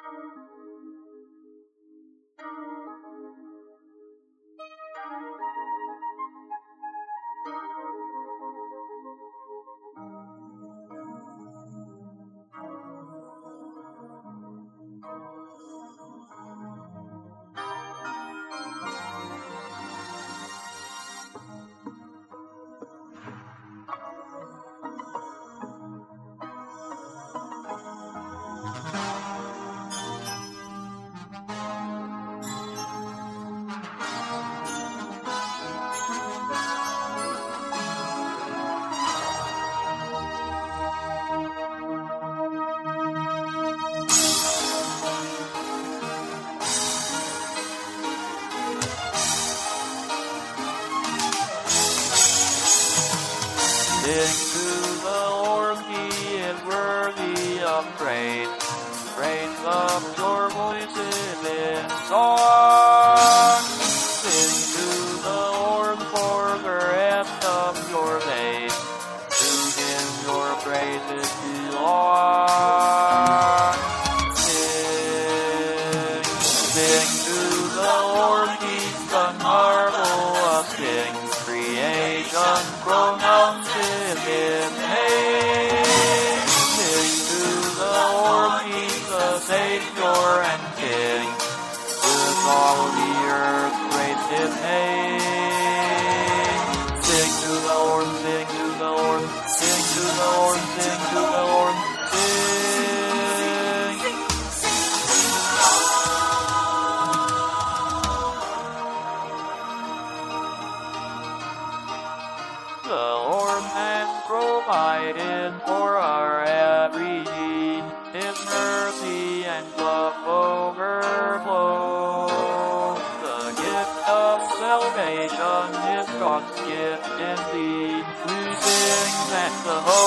Sing to the Lord, He is worthy of praise. Raise up your voices in song. Sing to the Lord for the rest of your days. To Him your praises belong. Sing to the Lord, He's the marvelous King. Creation pronounces His name. Sing to the Lord, He's the Savior and King. With all the earth praise His name. Sing to the Lord, sing to the Lord, sing to the Lord, sing to the Lord, sing. The Lord has provided for our every need. His mercy and love overflow. The gift of salvation is God's gift indeed. We sing that the